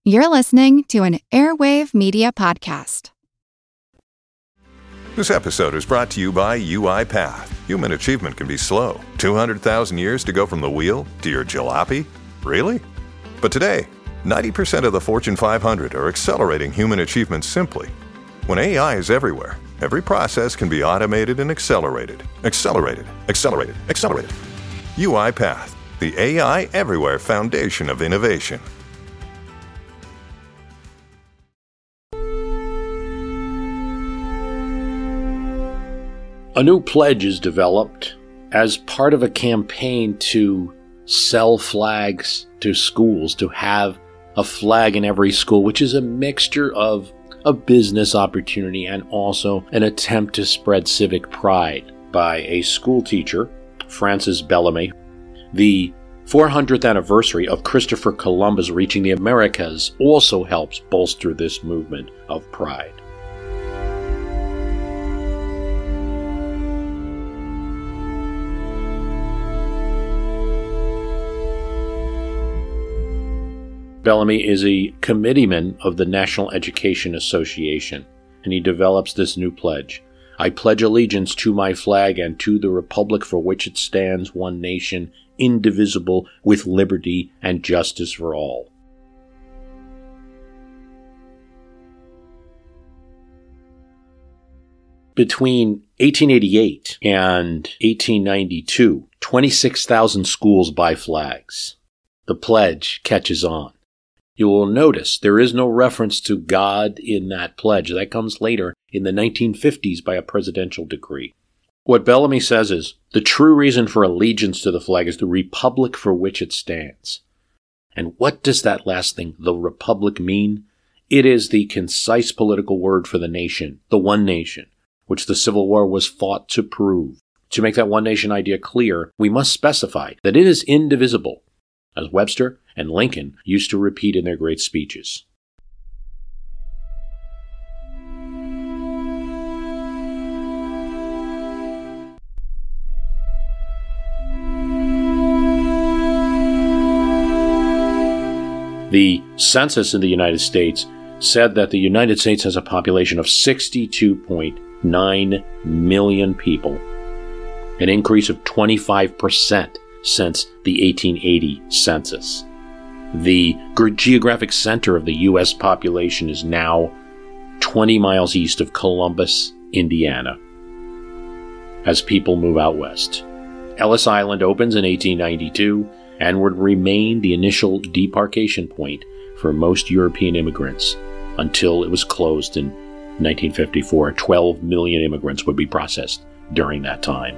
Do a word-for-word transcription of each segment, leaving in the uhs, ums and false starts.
You're listening to an Airwave Media Podcast. This episode is brought to you by UiPath. Human achievement can be slow. two hundred thousand years to go from the wheel to your jalopy? Really? But today, ninety percent of the Fortune five hundred are accelerating human achievement simply. When A I is everywhere, every process can be automated and accelerated. Accelerated, accelerated, accelerated. UiPath, the A I Everywhere foundation of innovation. A new pledge is developed as part of a campaign to sell flags to schools, to have a flag in every school, which is a mixture of a business opportunity and also an attempt to spread civic pride by a school teacher, Francis Bellamy. The four hundredth anniversary of Christopher Columbus reaching the Americas also helps bolster this movement of pride. Bellamy is a committeeman of the National Education Association, and he develops this new pledge. I pledge allegiance to my flag and to the republic for which it stands, one nation, indivisible, with liberty and justice for all. Between eighteen eighty-eight and eighteen ninety-two, twenty-six thousand schools buy flags. The pledge catches on. You will notice there is no reference to God in that pledge. That comes later in the nineteen fifties by a presidential decree. What Bellamy says is, the true reason for allegiance to the flag is the republic for which it stands. And what does that last thing, the republic, mean? It is the concise political word for the nation, the one nation, which the Civil War was fought to prove. To make that one nation idea clear, we must specify that it is indivisible, as Webster and Lincoln used to repeat in their great speeches. The census in the United States said that the United States has a population of sixty-two point nine million people, an increase of twenty-five percent since the eighteen eighty census. The geographic center of the U S population is now twenty miles east of Columbus, Indiana, as people move out west. Ellis Island opens in eighteen ninety-two and would remain the initial debarkation point for most European immigrants until it was closed in nineteen fifty-four. twelve million immigrants would be processed during that time.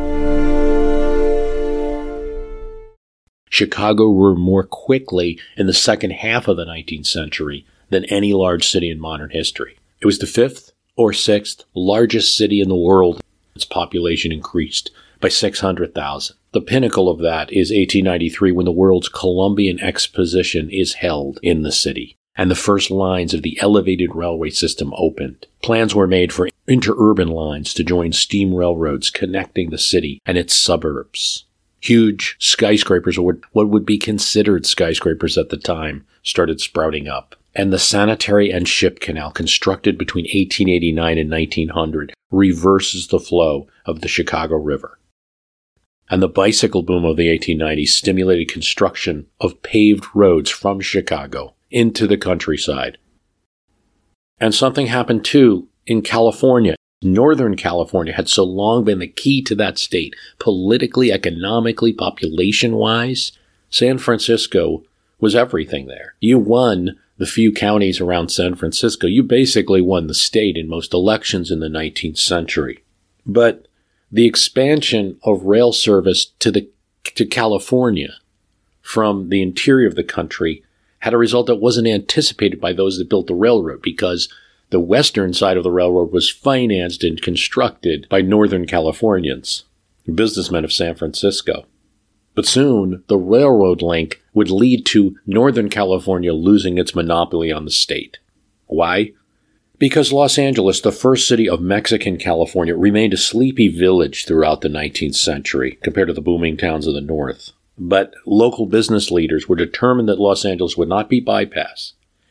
Chicago grew more quickly in the second half of the nineteenth century than any large city in modern history. It was the fifth or sixth largest city in the world. Its population increased by six hundred thousand. The pinnacle of that is eighteen ninety-three, when the world's Columbian Exposition is held in the city, and the first lines of the elevated railway system opened. Plans were made for interurban lines to join steam railroads connecting the city and its suburbs. Huge skyscrapers, or what would be considered skyscrapers at the time, started sprouting up. And the sanitary and ship canal, constructed between eighteen eighty-nine and nineteen hundred, reverses the flow of the Chicago River. And the bicycle boom of the eighteen nineties stimulated construction of paved roads from Chicago into the countryside. And something happened too in California. Northern California had so long been the key to that state, politically, economically, population-wise. San Francisco was everything there. You won the few counties around San Francisco. You basically won the state in most elections in the nineteenth century. But the expansion of rail service to the to California from the interior of the country had a result that wasn't anticipated by those that built the railroad, because the western side of the railroad was financed and constructed by Northern Californians, businessmen of San Francisco. But soon, the railroad link would lead to Northern California losing its monopoly on the state. Why? Because Los Angeles, the first city of Mexican California, remained a sleepy village throughout the nineteenth century compared to the booming towns of the north. But local business leaders were determined that Los Angeles would not be bypassed,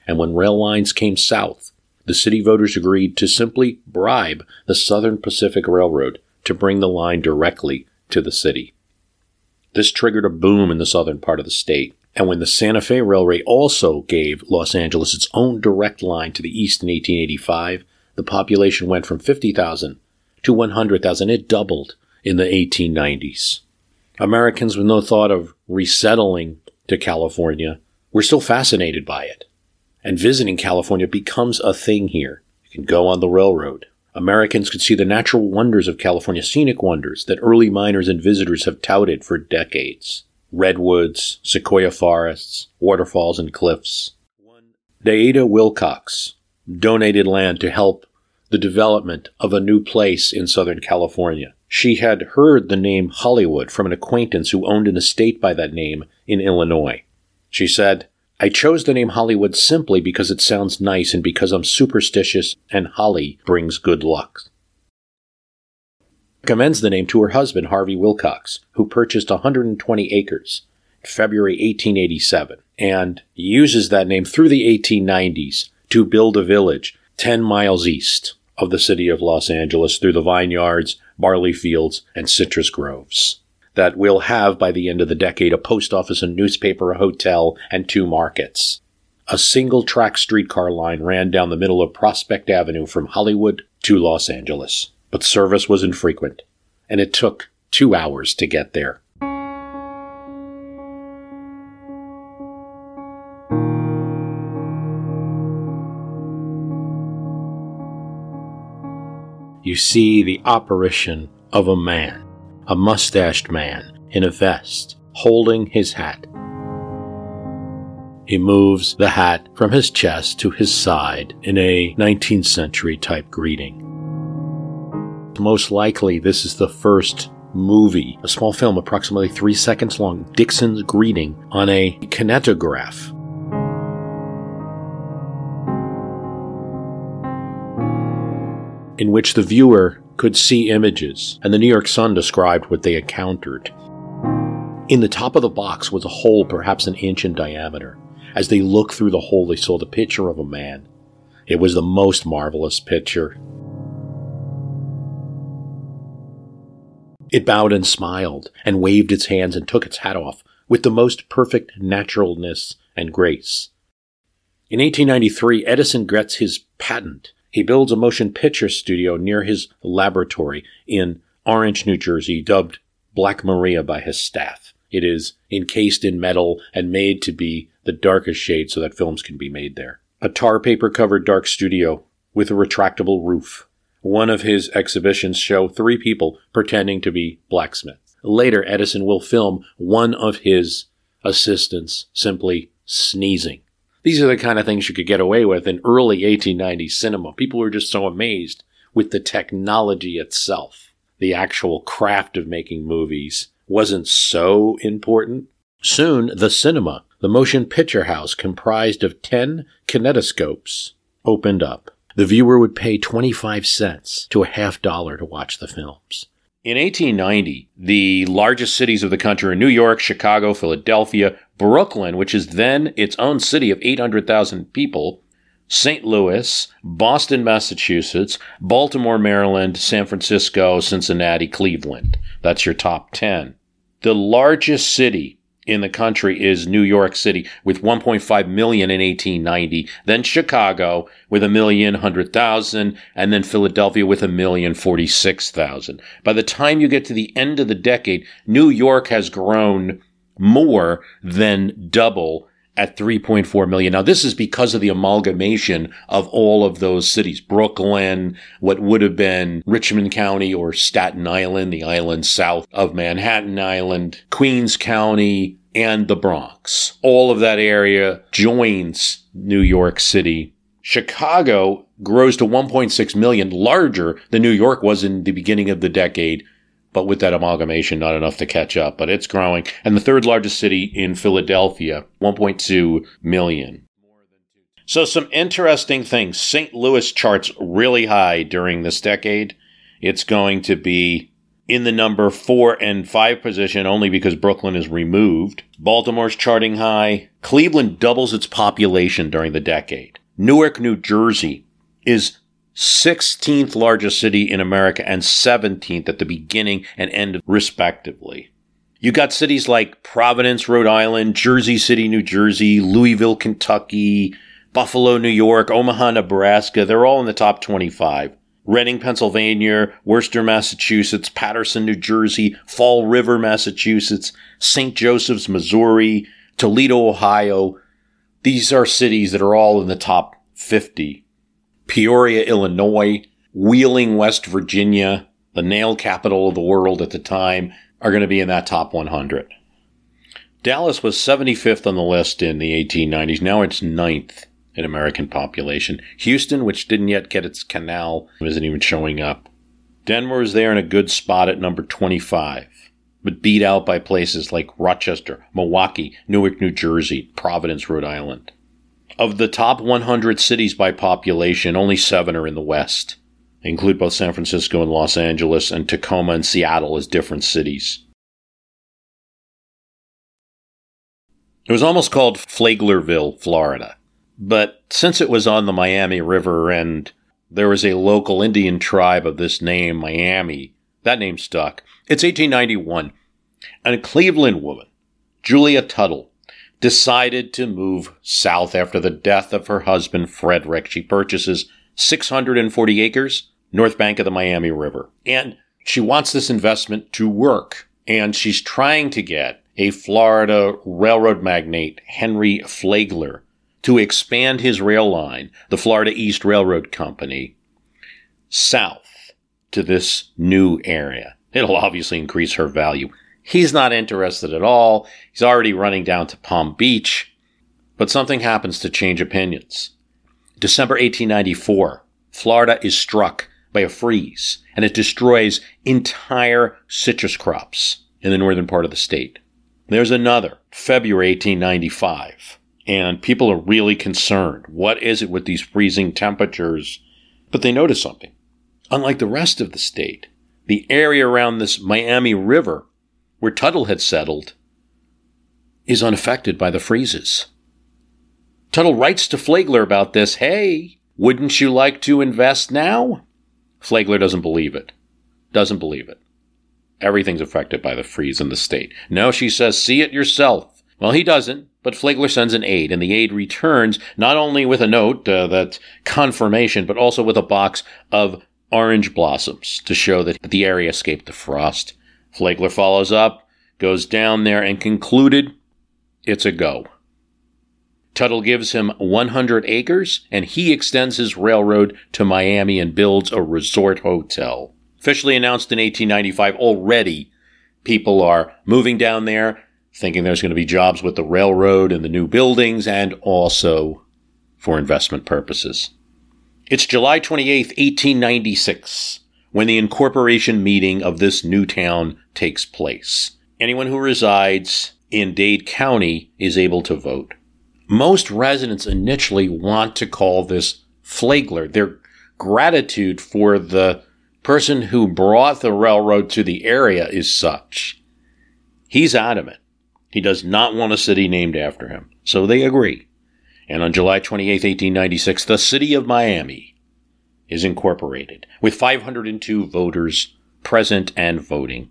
And when rail lines came south, the city voters agreed to simply bribe the Southern Pacific Railroad to bring the line directly to the city. This triggered a boom in the southern part of the state. And when the Santa Fe Railway also gave Los Angeles its own direct line to the east in eighteen eighty-five, the population went from fifty thousand to one hundred thousand. It doubled in the eighteen nineties. Americans with no thought of resettling to California were still fascinated by it. And visiting California becomes a thing here. You can go on the railroad. Americans could see the natural wonders of California, scenic wonders that early miners and visitors have touted for decades. Redwoods, sequoia forests, waterfalls, and cliffs. Daida Wilcox donated land to help the development of a new place in Southern California. She had heard the name Hollywood from an acquaintance who owned an estate by that name in Illinois. She said, "I chose the name Hollywood simply because it sounds nice and because I'm superstitious and holly brings good luck." She commends the name to her husband, Harvey Wilcox, who purchased one hundred twenty acres in February eighteen eighty-seven and uses that name through the eighteen nineties to build a village ten miles east of the city of Los Angeles through the vineyards, barley fields, and citrus groves that will have, by the end of the decade, a post office, a newspaper, a hotel, and two markets. A single-track streetcar line ran down the middle of Prospect Avenue from Hollywood to Los Angeles, but service was infrequent, and it took two hours to get there. You see the apparition of a man, a mustached man in a vest, holding his hat. He moves the hat from his chest to his side in a nineteenth century type greeting. Most likely this is the first movie, a small film approximately three seconds long, Dixon's Greeting, on a kinetograph. In which the viewer could see images, and the New York Sun described what they encountered. In the top of the box was a hole perhaps an inch in diameter. As they looked through the hole, they saw the picture of a man. It was the most marvelous picture. It bowed and smiled, and waved its hands and took its hat off with the most perfect naturalness and grace. In eighteen ninety-three, Edison gets his patent. He builds a motion picture studio near his laboratory in Orange, New Jersey, dubbed Black Maria by his staff. It is encased in metal and made to be the darkest shade so that films can be made there. A tar paper covered dark studio with a retractable roof. One of his exhibitions show three people pretending to be blacksmiths. Later, Edison will film one of his assistants simply sneezing. These are the kind of things you could get away with in early eighteen nineties cinema. People were just so amazed with the technology itself. The actual craft of making movies wasn't so important. Soon, the cinema, the motion picture house comprised of ten kinetoscopes, opened up. The viewer would pay twenty-five cents to a half dollar to watch the films. In eighteen ninety, the largest cities of the country are New York, Chicago, Philadelphia, Brooklyn, which is then its own city of eight hundred thousand people, Saint Louis, Boston, Massachusetts, Baltimore, Maryland, San Francisco, Cincinnati, Cleveland. That's your top ten. The largest city in the country is New York City with one point five million in eighteen ninety, then Chicago with a million one hundred thousand, and then Philadelphia with a million forty-six thousand. By the time you get to the end of the decade, New York has grown more than double at three point four million. Now, this is because of the amalgamation of all of those cities. Brooklyn, what would have been Richmond County or Staten Island, the island south of Manhattan Island, Queens County, and the Bronx. All of that area joins New York City. Chicago grows to one point six million, larger than New York was in the beginning of the decade. But with that amalgamation, not enough to catch up, but it's growing. And the third largest city in Philadelphia, one point two million. So some interesting things. Saint Louis charts really high during this decade. It's going to be in the number four and five position only because Brooklyn is removed. Baltimore's charting high. Cleveland doubles its population during the decade. Newark, New Jersey is sixteenth largest city in America and seventeenth at the beginning and end respectively. You got cities like Providence, Rhode Island, Jersey City, New Jersey, Louisville, Kentucky, Buffalo, New York, Omaha, Nebraska. They're all in the top twenty-five. Reading, Pennsylvania, Worcester, Massachusetts, Paterson, New Jersey, Fall River, Massachusetts, Saint Joseph's, Missouri, Toledo, Ohio. These are cities that are all in the top fifty. Peoria, Illinois, Wheeling, West Virginia, the nail capital of the world at the time, are going to be in that top one hundred. Dallas was seventy-fifth on the list in the eighteen nineties. Now it's ninth in American population. Houston, which didn't yet get its canal, isn't even showing up. Denver is there in a good spot at number twenty-five, but beat out by places like Rochester, Milwaukee, Newark, New Jersey, Providence, Rhode Island. Of the top one hundred cities by population, only seven are in the West. They include both San Francisco and Los Angeles, and Tacoma and Seattle as different cities. It was almost called Flaglerville, Florida. But since it was on the Miami River and there was a local Indian tribe of this name, Miami, that name stuck. It's eighteen ninety-one, and a Cleveland woman, Julia Tuttle, decided to move south after the death of her husband, Frederick. She purchases six hundred forty acres, north bank of the Miami River. And she wants this investment to work. And she's trying to get a Florida railroad magnate, Henry Flagler, to expand his rail line, the Florida East Railroad Company, south to this new area. It'll obviously increase her value. He's not interested at all. He's already running down to Palm Beach. But something happens to change opinions. December eighteen ninety-four, Florida is struck by a freeze, and it destroys entire citrus crops in the northern part of the state. There's another, February eighteen ninety-five, and people are really concerned. What is it with these freezing temperatures? But they notice something. Unlike the rest of the state, the area around this Miami River, where Tuttle had settled, is unaffected by the freezes. Tuttle writes to Flagler about this. Hey, wouldn't you like to invest now? Flagler doesn't believe it. Doesn't believe it. Everything's affected by the freeze in the state. No, she says, see it yourself. Well, he doesn't, but Flagler sends an aide, and the aide returns not only with a note, uh, that confirmation, but also with a box of orange blossoms to show that the area escaped the frost. Flagler follows up, goes down there, and concluded it's a go. Tuttle gives him one hundred acres, and he extends his railroad to Miami and builds a resort hotel. Officially announced in eighteen ninety-five, already people are moving down there, thinking there's going to be jobs with the railroad and the new buildings, and also for investment purposes. It's July twenty-eighth, eighteen ninety-six, when the incorporation meeting of this new town takes place. Anyone who resides in Dade County is able to vote. Most residents initially want to call this Flagler. Their gratitude for the person who brought the railroad to the area is such. He's adamant. He does not want a city named after him. So they agree. And on July twenty-eighth, eighteen ninety-six, the city of Miami is incorporated with five hundred two voters present and voting.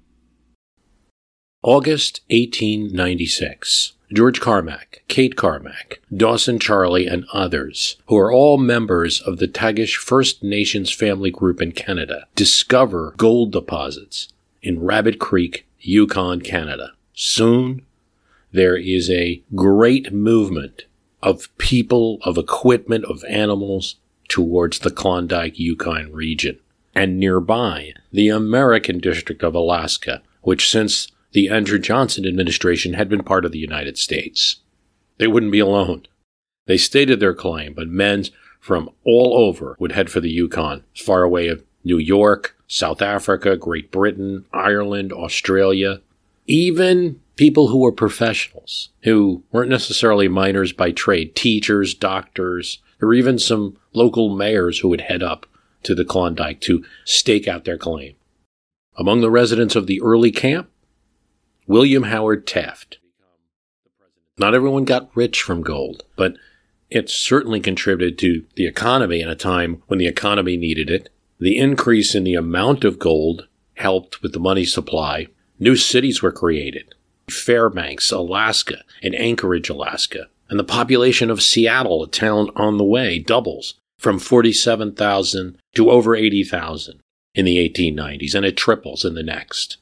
August eighteen ninety-six. George Carmack, Kate Carmack, Dawson Charlie, and others, who are all members of the Tagish First Nations family group in Canada, discover gold deposits in Rabbit Creek, Yukon, Canada. Soon, there is a great movement of people, of equipment, of animals towards the Klondike, Yukon region. And nearby, the American District of Alaska, which since the Andrew Johnson administration had been part of the United States. They wouldn't be alone. They stated their claim, but men from all over would head for the Yukon, as far away as New York, South Africa, Great Britain, Ireland, Australia. Even people who were professionals, who weren't necessarily miners by trade, teachers, doctors, or even some local mayors who would head up to the Klondike to stake out their claim. Among the residents of the early camp, William Howard Taft. Not everyone got rich from gold, but it certainly contributed to the economy in a time when the economy needed it. The increase in the amount of gold helped with the money supply. New cities were created. Fairbanks, Alaska, and Anchorage, Alaska. And the population of Seattle, a town on the way, doubles from forty-seven thousand to over eighty thousand in the eighteen nineties, and it triples in the next.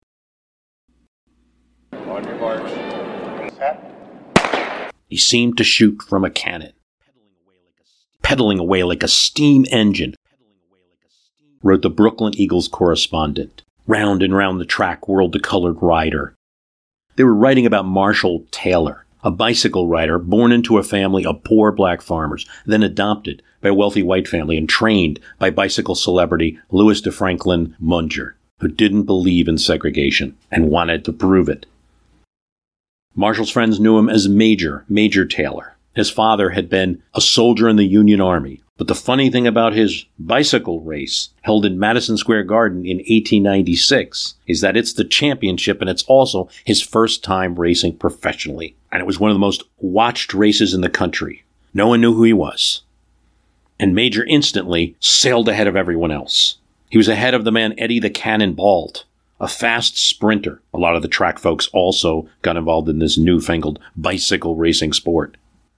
On your march. Set. He seemed to shoot from a cannon, pedaling away like a steam engine, wrote the Brooklyn Eagles correspondent. Round and round the track whirled the colored rider. They were writing about Marshall Taylor, a bicycle rider born into a family of poor black farmers, then adopted by a wealthy white family and trained by bicycle celebrity Louis DeFranklin Munger, who didn't believe in segregation and wanted to prove it. Marshall's friends knew him as Major, Major Taylor. His father had been a soldier in the Union Army. But the funny thing about his bicycle race, held in Madison Square Garden in eighteen ninety-six, is that it's the championship and it's also his first time racing professionally. And it was one of the most watched races in the country. No one knew who he was. And Major instantly sailed ahead of everyone else. He was ahead of the man Eddie the Cannon Bald, a fast sprinter. A lot of the track folks also got involved in this newfangled bicycle racing sport.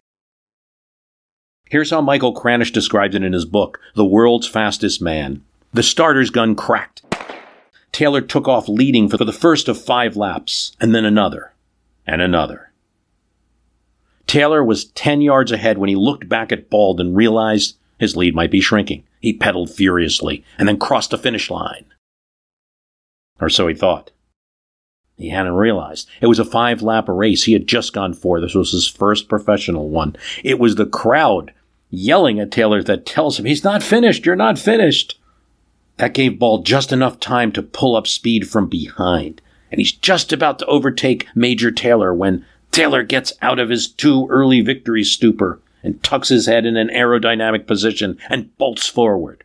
Here's how Michael Kranish described it in his book, The World's Fastest Man. The starter's gun cracked. Taylor took off leading for the first of five laps, and then another, and another. Taylor was ten yards ahead when he looked back at Bald and realized his lead might be shrinking. He pedaled furiously, and then crossed the finish line. Or so he thought. He hadn't realized. It was a five-lap race. He had just gone four. This was his first professional one. It was the crowd yelling at Taylor that tells him, he's not finished, you're not finished. That gave Bald just enough time to pull up speed from behind. And he's just about to overtake Major Taylor when Taylor gets out of his too early victory stupor and tucks his head in an aerodynamic position and bolts forward.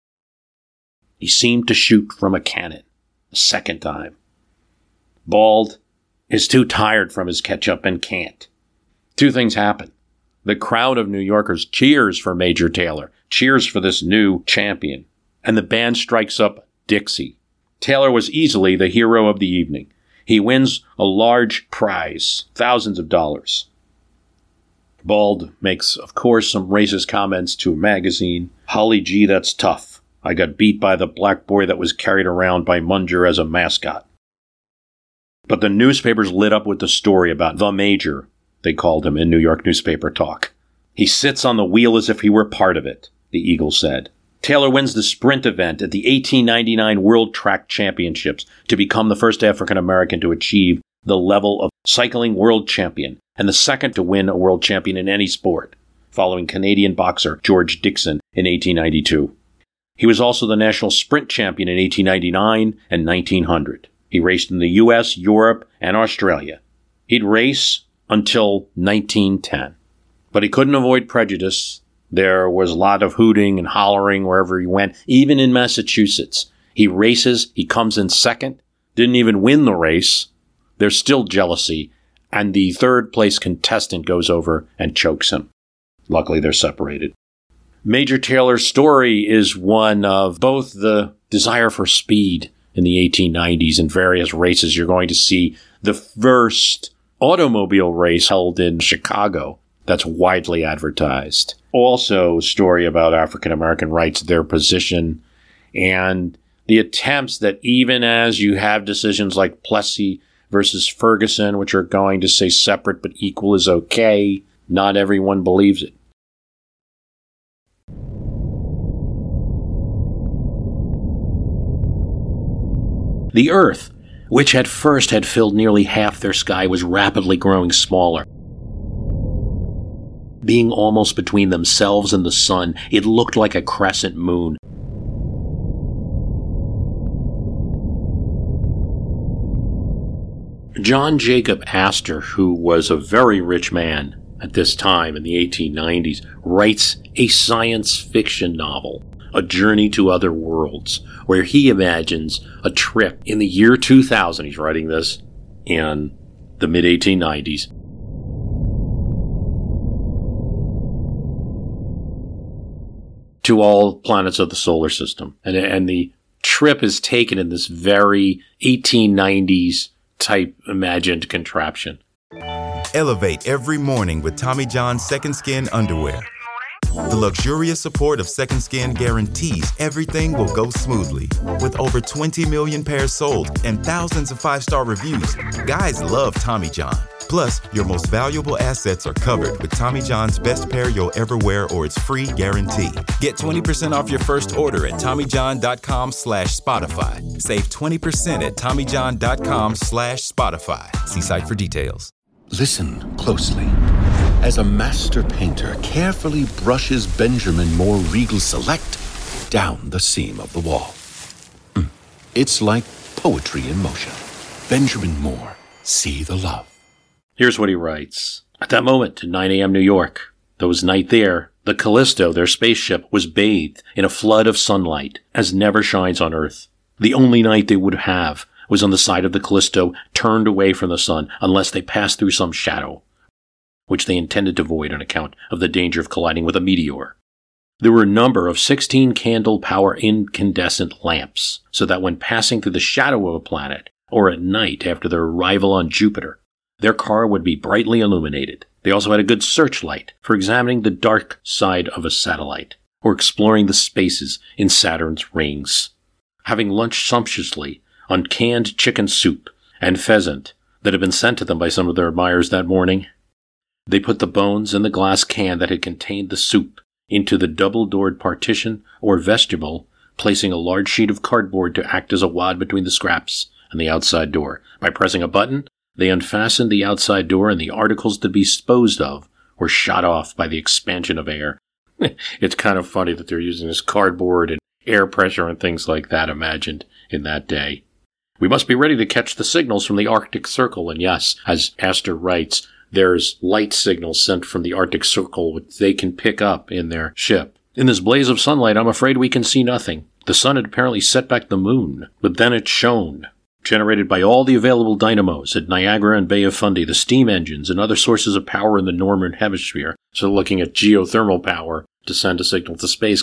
He seemed to shoot from a cannon a second time. Bald is too tired from his catch-up and can't. Two things happen. The crowd of New Yorkers cheers for Major Taylor, cheers for this new champion, and the band strikes up Dixie. Taylor was easily the hero of the evening. He wins a large prize, thousands of dollars. Bald makes, of course, some racist comments to a magazine. Holly G, that's tough. I got beat by the black boy that was carried around by Munger as a mascot. But the newspapers lit up with the story about the Major, they called him in New York newspaper talk. He sits on the wheel as if he were part of it, the Eagle said. Taylor wins the sprint event at the eighteen ninety-nine World Track Championships to become the first African American to achieve the level of cycling world champion and the second to win a world champion in any sport, following Canadian boxer George Dixon in eighteen ninety-two. He was also the national sprint champion in eighteen ninety-nine and nineteen hundred. He raced in the U S, Europe, and Australia. He'd race until nineteen ten. But he couldn't avoid prejudice. There was a lot of hooting and hollering wherever he went, even in Massachusetts. He races, he comes in second, didn't even win the race. There's still jealousy, and the third place contestant goes over and chokes him. Luckily, they're separated. Major Taylor's story is one of both the desire for speed in the eighteen nineties in various races. You're going to see the first automobile race held in Chicago that's widely advertised. Also, a story about African American rights, their position, and the attempts that even as you have decisions like Plessy versus Ferguson, which are going to say separate but equal is okay, not everyone believes it. The Earth, which at first had filled nearly half their sky, was rapidly growing smaller. Being almost between themselves and the sun, it looked like a crescent moon. John Jacob Astor, who was a very rich man at this time in the eighteen nineties, writes a science fiction novel A Journey to Other Worlds, where he imagines a trip in the year two thousand. He's writing this in the mid eighteen nineties. To all planets of the solar system. And, and the trip is taken in this very eighteen nineties type imagined contraption. Elevate every morning with Tommy John's Second Skin underwear. The luxurious support of Second Skin guarantees everything will go smoothly. With over twenty million pairs sold and thousands of five-star reviews, guys love Tommy John. Plus, your most valuable assets are covered with Tommy John's best pair you'll ever wear or its free guarantee. Get twenty percent off your first order at TommyJohn.com slash Spotify. Save twenty percent at TommyJohn.com slash Spotify. See site for details. Listen closely. As a master painter carefully brushes Benjamin Moore Regal Select down the seam of the wall. It's like poetry in motion. Benjamin Moore, see the love. Here's what he writes. At that moment, at nine a.m. New York, there was night there. The Callisto, their spaceship, was bathed in a flood of sunlight, as never shines on Earth. The only night they would have was on the side of the Callisto turned away from the sun, unless they passed through some shadow, which they intended to avoid on account of the danger of colliding with a meteor. There were a number of sixteen candle power incandescent lamps, so that when passing through the shadow of a planet, or at night after their arrival on Jupiter, their car would be brightly illuminated. They also had a good searchlight for examining the dark side of a satellite, or exploring the spaces in Saturn's rings. Having lunched sumptuously on canned chicken soup and pheasant that had been sent to them by some of their admirers that morning, they put the bones in the glass can that had contained the soup into the double-doored partition or vestibule, placing a large sheet of cardboard to act as a wad between the scraps and the outside door. By pressing a button, they unfastened the outside door, and the articles to be disposed of were shot off by the expansion of air. It's kind of funny that they're using this cardboard and air pressure and things like that imagined in that day. We must be ready to catch the signals from the Arctic Circle, and yes, as Astor writes, there's light signals sent from the Arctic Circle which they can pick up in their ship. In this blaze of sunlight, I'm afraid we can see nothing. The sun had apparently set back the moon, but then it shone, generated by all the available dynamos at Niagara and Bay of Fundy, the steam engines, and other sources of power in the northern hemisphere. So looking at geothermal power to send a signal to space.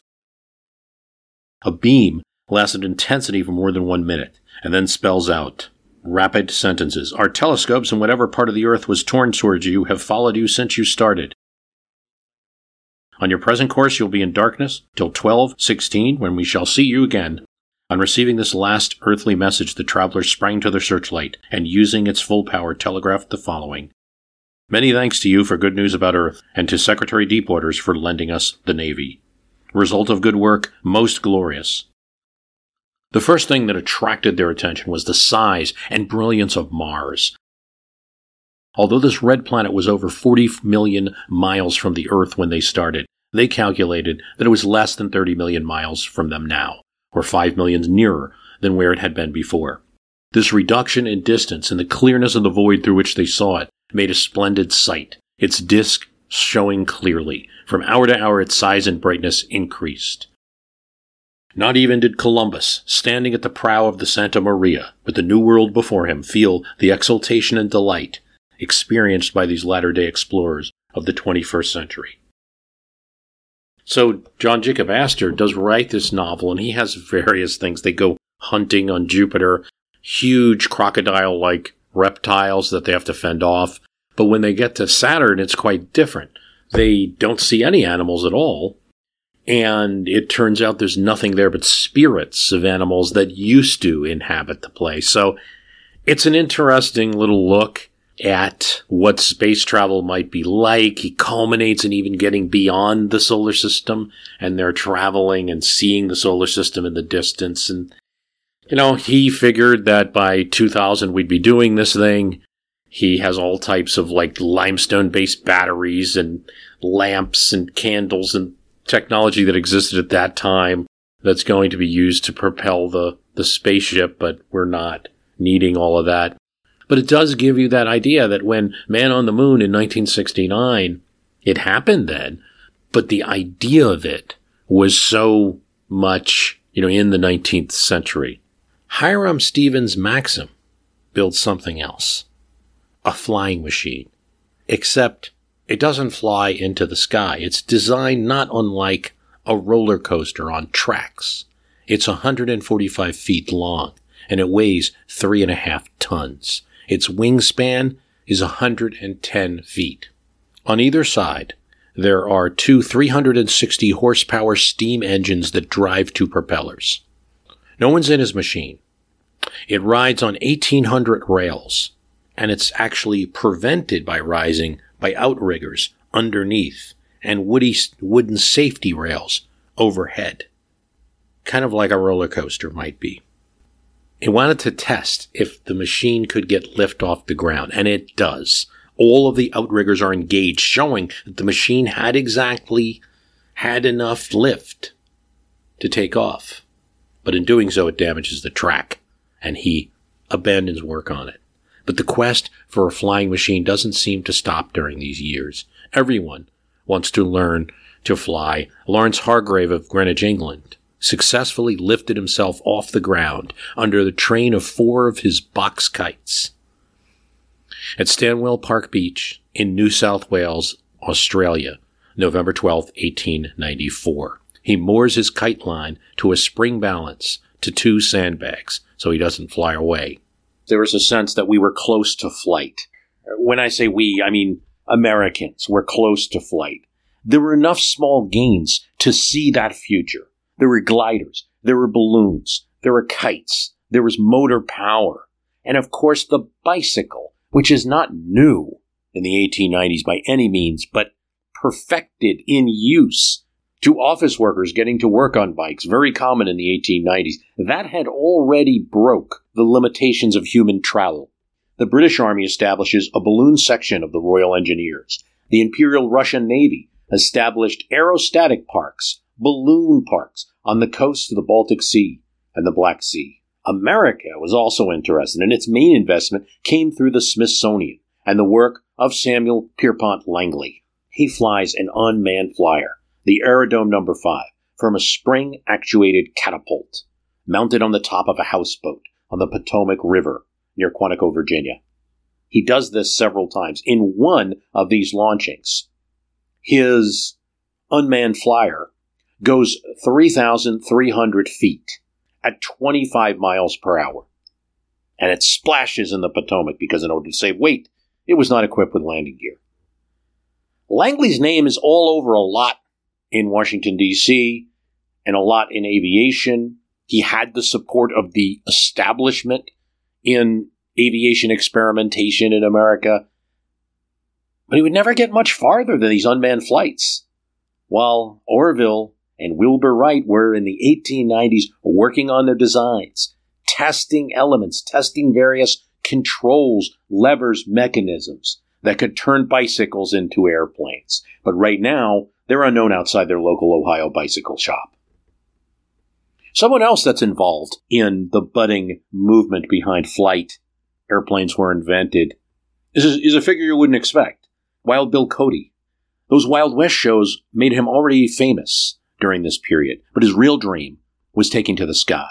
A beam lasts an intensity for more than one minute, and then spells out rapid sentences. Our telescopes in whatever part of the Earth was torn towards you have followed you since you started. On your present course, you'll be in darkness till twelve sixteen, when we shall see you again. On receiving this last earthly message, the travelers sprang to their searchlight, and using its full power, telegraphed the following. Many thanks to you for good news about Earth, and to Secretary Deepwaters for lending us the Navy. Result of good work, most glorious. The first thing that attracted their attention was the size and brilliance of Mars. Although this red planet was over forty million miles from the Earth when they started, they calculated that it was less than thirty million miles from them now, or five million nearer than where it had been before. This reduction in distance and the clearness of the void through which they saw it made a splendid sight, its disk showing clearly. From hour to hour its size and brightness increased. Not even did Columbus, standing at the prow of the Santa Maria, with the New World before him, feel the exultation and delight experienced by these latter-day explorers of the twenty-first century. So John Jacob Astor does write this novel, and he has various things. They go hunting on Jupiter, huge crocodile-like reptiles that they have to fend off. But when they get to Saturn, it's quite different. They don't see any animals at all. And it turns out there's nothing there but spirits of animals that used to inhabit the place. So it's an interesting little look at what space travel might be like. He culminates in even getting beyond the solar system, and they're traveling and seeing the solar system in the distance. And, you know, he figured that by two thousand we'd be doing this thing. He has all types of like limestone-based batteries and lamps and candles and technology that existed at that time that's going to be used to propel the, the spaceship, but we're not needing all of that. But it does give you that idea that when Man on the Moon in nineteen sixty-nine, it happened then, but the idea of it was so much, you know, in the nineteenth century. Hiram Stevens Maxim built something else. A flying machine. Except it doesn't fly into the sky. It's designed not unlike a roller coaster on tracks. It's one hundred forty-five feet long, and it weighs three and a half tons. Its wingspan is one hundred ten feet. On either side, there are two three hundred sixty horsepower steam engines that drive two propellers. No one's in his machine. It rides on eighteen hundred rails, and it's actually prevented by rising by outriggers underneath and woody, wooden safety rails overhead. Kind of like a roller coaster might be. It wanted to test if the machine could get lift off the ground, and it does. All of the outriggers are engaged, showing that the machine had exactly had enough lift to take off. But in doing so, it damages the track, and he abandons work on it. But the quest for a flying machine doesn't seem to stop during these years. Everyone wants to learn to fly. Lawrence Hargrave of Greenwich, England, successfully lifted himself off the ground under the train of four of his box kites. At Stanwell Park Beach in New South Wales, Australia, November twelfth, eighteen ninety-four. He moors his kite line to a spring balance to two sandbags so he doesn't fly away. There was a sense that we were close to flight. When I say we, I mean Americans were close to flight. There were enough small gains to see that future. There were gliders, there were balloons, there were kites, there was motor power, and of course the bicycle, which is not new in the eighteen nineties by any means, but perfected in use to office workers getting to work on bikes, very common in the eighteen nineties. That had already broke the limitations of human travel. The British Army establishes a balloon section of the Royal Engineers. The Imperial Russian Navy established aerostatic parks, balloon parks on the coast of the Baltic Sea and the Black Sea. America was also interested, and its main investment came through the Smithsonian and the work of Samuel Pierpont Langley. He flies an unmanned flyer, the Aerodome number five, from a spring-actuated catapult, mounted on the top of a houseboat on the Potomac River near Quantico, Virginia. He does this several times. In one of these launchings, his unmanned flyer goes three thousand three hundred feet at twenty-five miles per hour. And it splashes in the Potomac because in order to save weight, it was not equipped with landing gear. Langley's name is all over a lot in Washington, D C, and a lot in aviation. He had the support of the establishment in aviation experimentation in America. But he would never get much farther than these unmanned flights. While Orville and Wilbur Wright were in the eighteen nineties working on their designs, testing elements, testing various controls, levers, mechanisms that could turn bicycles into airplanes. But right now, they're unknown outside their local Ohio bicycle shop. Someone else that's involved in the budding movement behind flight, airplanes were invented, is a, is a figure you wouldn't expect. Wild Bill Cody. Those Wild West shows made him already famous during this period, but his real dream was taking to the sky.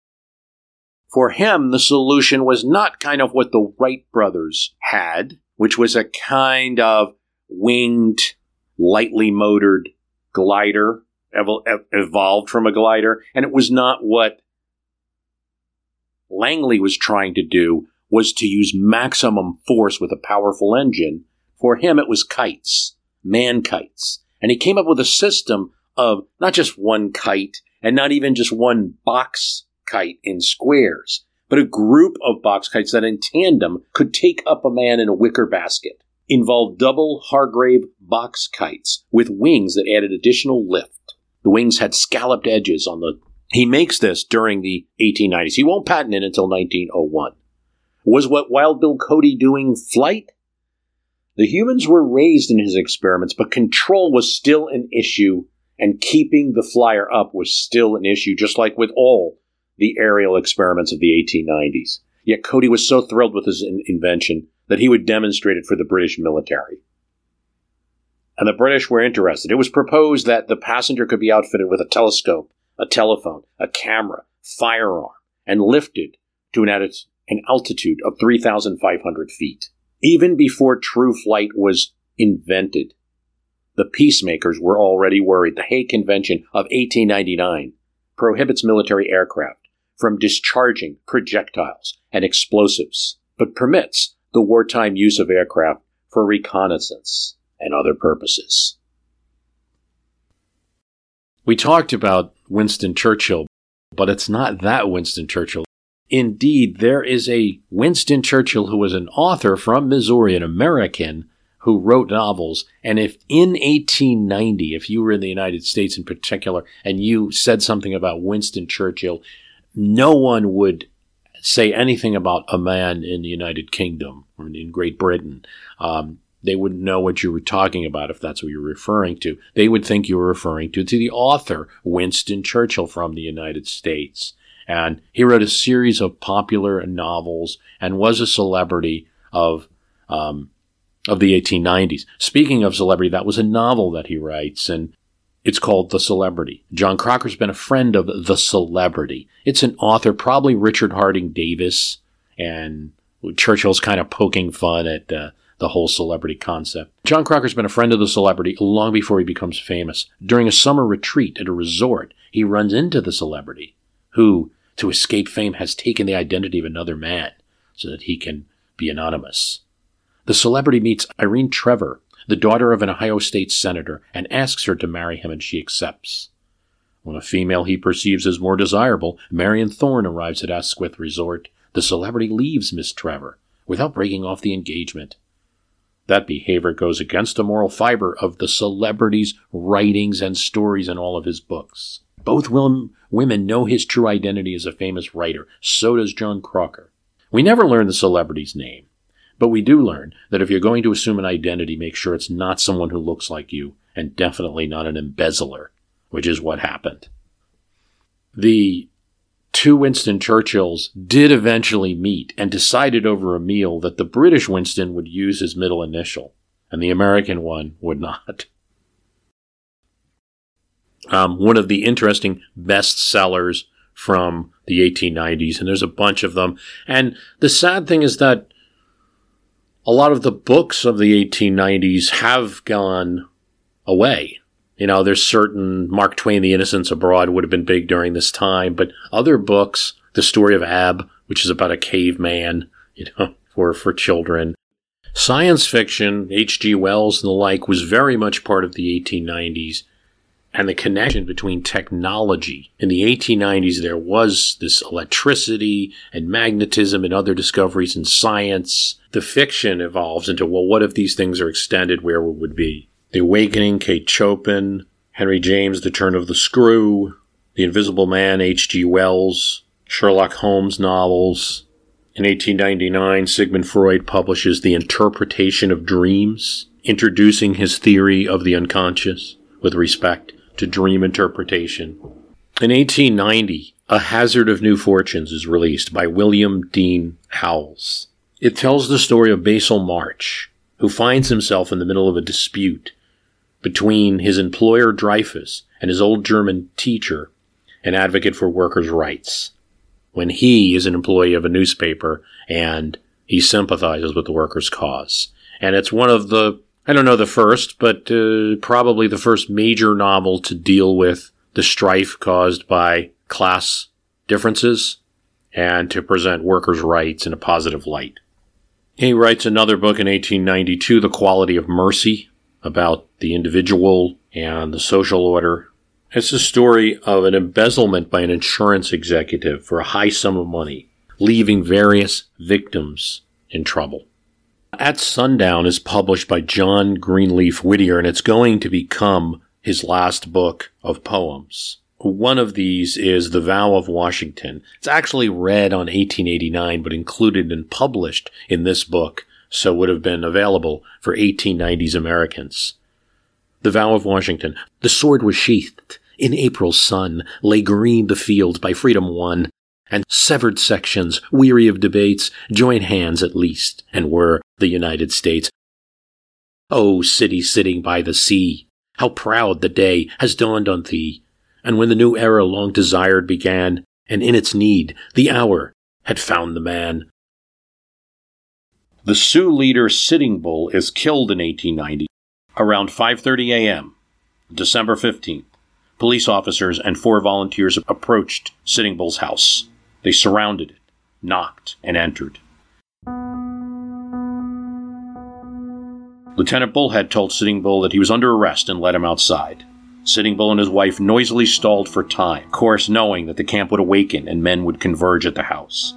For him, the solution was not kind of what the Wright brothers had, which was a kind of winged, lightly motored glider, ev- evolved from a glider, and it was not what Langley was trying to do, was to use maximum force with a powerful engine. For him, it was kites, man kites. And he came up with a system of not just one kite, and not even just one box kite in squares, but a group of box kites that in tandem could take up a man in a wicker basket. Involved double Hargrave box kites with wings that added additional lift. The wings had scalloped edges on the... He makes this during the eighteen nineties. He won't patent it until nineteen oh one. Was what Wild Bill Cody doing flight? The humans were raised in his experiments, but control was still an issue, and keeping the flyer up was still an issue, just like with all the aerial experiments of the eighteen nineties. Yet Cody was so thrilled with his in- invention that he would demonstrate it for the British military. And the British were interested. It was proposed that the passenger could be outfitted with a telescope a telephone, a camera, firearm, and lifted to an, atti- an altitude of three thousand five hundred feet. Even before true flight was invented, the peacemakers were already worried. The Hague Convention of eighteen ninety-nine prohibits military aircraft from discharging projectiles and explosives, but permits the wartime use of aircraft for reconnaissance and other purposes. We talked about Winston Churchill, but it's not that Winston Churchill. Indeed, there is a Winston Churchill who was an author from Missouri, an American, who wrote novels. And if in eighteen ninety, if you were in the United States in particular, and you said something about Winston Churchill, no one would say anything about a man in the United Kingdom or in Great Britain. Um, they wouldn't know what you were talking about if that's what you're referring to. They would think you were referring to, to the author, Winston Churchill from the United States. And he wrote a series of popular novels and was a celebrity of um, of the eighteen nineties. Speaking of celebrity, that was a novel that he writes, and it's called The Celebrity. John Crocker's been a friend of The Celebrity. It's an author, probably Richard Harding Davis, and Churchill's kind of poking fun at uh, the whole celebrity concept. John Crocker's been a friend of The Celebrity long before he becomes famous. During a summer retreat at a resort, he runs into The Celebrity, who, to escape fame, has taken the identity of another man so that he can be anonymous. The Celebrity meets Irene Trevor, the daughter of an Ohio State senator, and asks her to marry him, and she accepts. When a female he perceives as more desirable, Marion Thorne, arrives at Asquith Resort, the Celebrity leaves Miss Trevor without breaking off the engagement. That behavior goes against the moral fiber of the Celebrity's writings and stories in all of his books. Both women know his true identity as a famous writer. So does John Crocker. We never learn the Celebrity's name, but we do learn that if you're going to assume an identity, make sure it's not someone who looks like you, and definitely not an embezzler, which is what happened. The two Winston Churchills did eventually meet and decided over a meal that the British Winston would use his middle initial, and the American one would not. Um, one of the interesting bestsellers from the eighteen nineties, and there's a bunch of them. And the sad thing is that a lot of the books of the eighteen nineties have gone away. You know, there's certain, Mark Twain, The Innocents Abroad would have been big during this time, but other books, The Story of Ab, which is about a caveman, you know, for, for children. Science fiction, H G Wells and the like, was very much part of the eighteen nineties. And the connection between technology. In the eighteen nineties, there was this electricity and magnetism and other discoveries in science. The fiction evolves into, well, what if these things are extended? Where would it be? The Awakening, Kate Chopin, Henry James, The Turn of the Screw, The Invisible Man, H G Wells, Sherlock Holmes novels. In eighteen ninety-nine, Sigmund Freud publishes The Interpretation of Dreams, introducing his theory of the unconscious with respect to dream interpretation. In eighteen ninety, A Hazard of New Fortunes is released by William Dean Howells. It tells the story of Basil March, who finds himself in the middle of a dispute between his employer Dreyfus and his old German teacher, an advocate for workers' rights, when he is an employee of a newspaper and he sympathizes with the workers' cause. And it's one of the I don't know the first, but uh, probably the first major novel to deal with the strife caused by class differences and to present workers' rights in a positive light. He writes another book in eighteen ninety-two, The Quality of Mercy, about the individual and the social order. It's a story of an embezzlement by an insurance executive for a high sum of money, leaving various victims in trouble. At Sundown is published by John Greenleaf Whittier, and it's going to become his last book of poems. One of these is The Vow of Washington. It's actually read on eighteen eighty-nine, but included and published in this book, so would have been available for eighteen nineties Americans. The Vow of Washington. The sword was sheathed. In April's sun lay green the field by freedom won, and severed sections, weary of debates, joined hands at least, and were the United States. O city sitting by the sea, how proud the day has dawned on thee! And when the new era long desired began, and in its need, the hour had found the man. The Sioux leader Sitting Bull is killed in eighteen ninety. Around five thirty a.m., December fifteenth, police officers and four volunteers approached Sitting Bull's house. They surrounded it, knocked, and entered. Lieutenant Bullhead told Sitting Bull that he was under arrest and let him outside. Sitting Bull and his wife noisily stalled for time, of course knowing that the camp would awaken and men would converge at the house.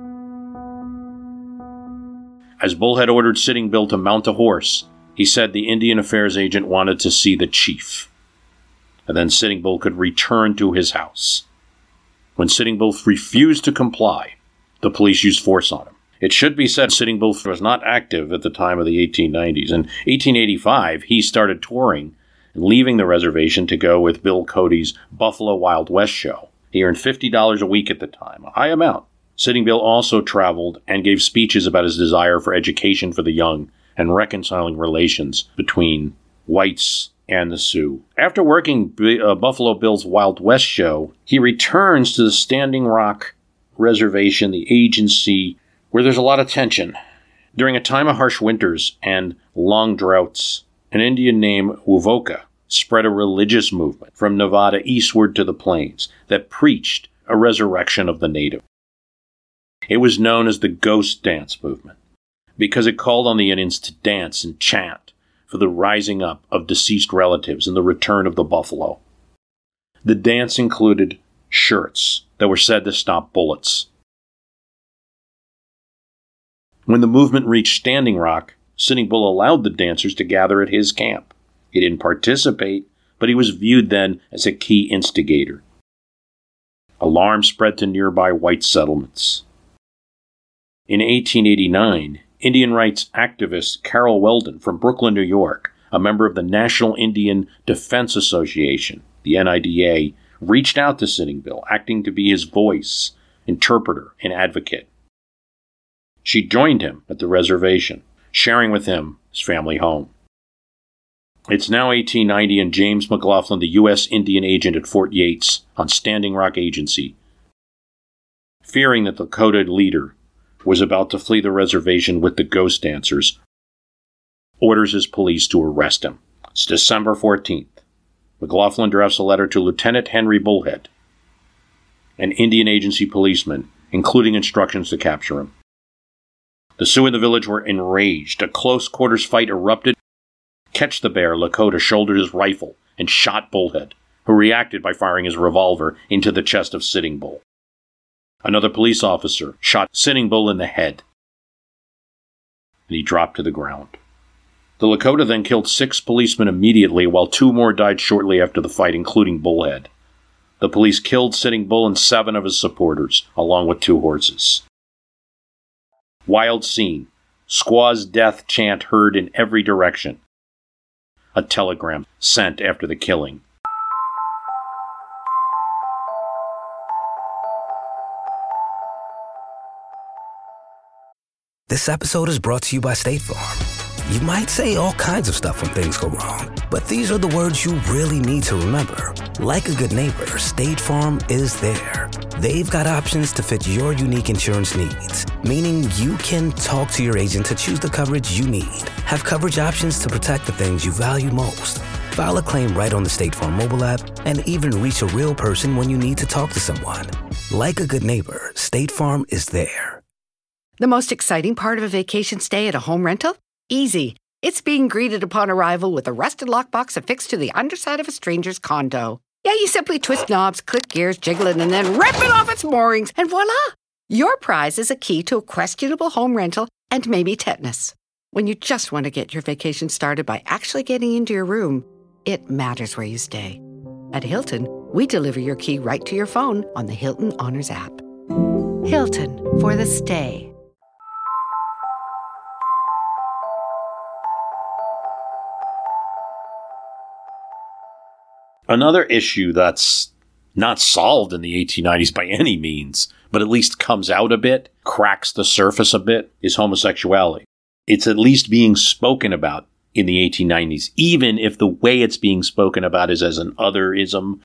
As Bullhead ordered Sitting Bull to mount a horse, he said the Indian Affairs agent wanted to see the chief. And then Sitting Bull could return to his house. When Sitting Bull refused to comply, the police used force on him. It should be said Sitting Bull was not active at the time of the eighteen nineties. In eighteen eighty-five, he started touring and leaving the reservation to go with Bill Cody's Buffalo Wild West show. He earned fifty dollars a week at the time, a high amount. Sitting Bull also traveled and gave speeches about his desire for education for the young and reconciling relations between whites and the Sioux. After working uh, Buffalo Bill's Wild West show, he returns to the Standing Rock Reservation, the agency where there's a lot of tension. During a time of harsh winters and long droughts, an Indian named Wovoka spread a religious movement from Nevada eastward to the plains that preached a resurrection of the native. It was known as the Ghost Dance Movement because it called on the Indians to dance and chant for the rising up of deceased relatives and the return of the buffalo. The dance included shirts that were said to stop bullets. When the movement reached Standing Rock, Sitting Bull allowed the dancers to gather at his camp. He didn't participate, but he was viewed then as a key instigator. Alarm spread to nearby white settlements. In eighteen eighty-nine, Indian rights activist Carol Weldon from Brooklyn, New York, a member of the National Indian Defense Association, the N I D A, reached out to Sitting Bull, acting to be his voice, interpreter, and advocate. She joined him at the reservation, sharing with him his family home. It's now eighteen ninety, and James McLaughlin, the U S Indian agent at Fort Yates on Standing Rock Agency, fearing that the Lakota leader was about to flee the reservation with the ghost dancers, orders his police to arrest him. It's December fourteenth. McLaughlin drafts a letter to Lieutenant Henry Bullhead, an Indian agency policeman, including instructions to capture him. The Sioux in the village were enraged. A close-quarters fight erupted. Catch the Bear, Lakota shouldered his rifle and shot Bullhead, who reacted by firing his revolver into the chest of Sitting Bull. Another police officer shot Sitting Bull in the head, and he dropped to the ground. The Lakota then killed six policemen immediately, while two more died shortly after the fight, including Bullhead. The police killed Sitting Bull and seven of his supporters, along with two horses. Wild scene. Squaw's death chant heard in every direction. A telegram sent after the killing. This episode is brought to you by State Farm. You might say all kinds of stuff when things go wrong, but these are the words you really need to remember. Like a good neighbor, State Farm is there. They've got options to fit your unique insurance needs, meaning you can talk to your agent to choose the coverage you need, have coverage options to protect the things you value most, file a claim right on the State Farm mobile app, and even reach a real person when you need to talk to someone. Like a good neighbor, State Farm is there. The most exciting part of a vacation stay at a home rental? Easy. It's being greeted upon arrival with a rusted lockbox affixed to the underside of a stranger's condo. Yeah, you simply twist knobs, click gears, jiggle it, and then rip it off its moorings, and voila! Your prize is a key to a questionable home rental and maybe tetanus. When you just want to get your vacation started by actually getting into your room, it matters where you stay. At Hilton, we deliver your key right to your phone on the Hilton Honors app. Hilton, for the stay. Another issue that's not solved in the eighteen nineties by any means, but at least comes out a bit, cracks the surface a bit, is homosexuality. It's at least being spoken about in the eighteen nineties, even if the way it's being spoken about is as an otherism